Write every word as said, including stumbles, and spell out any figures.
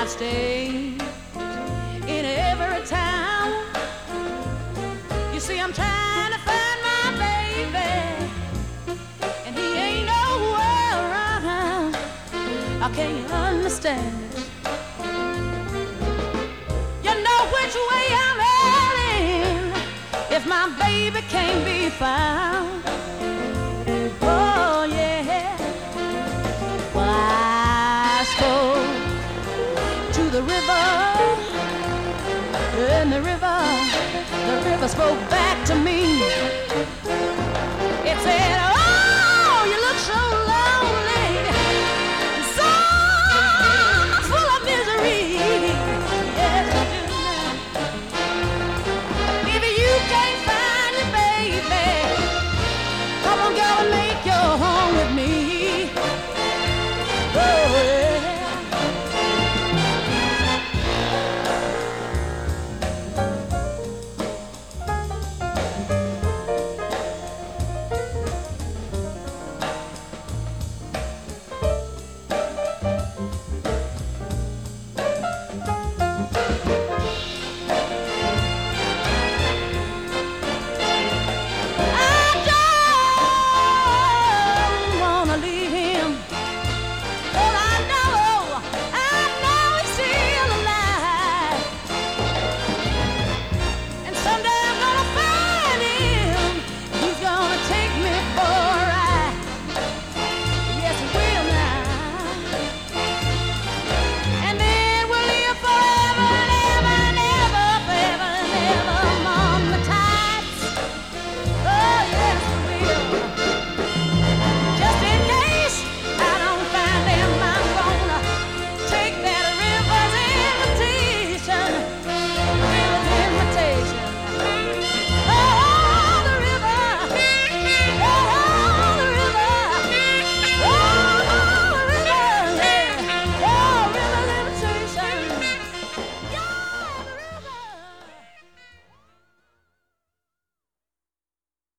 state, in every town. You see, I'm trying to find my baby, and he ain't nowhere around. I can't understand it. You know which way I'm heading if my baby can't be found. Oh yeah. Well, I go to the river, and the river, the river spoke back to me. It said,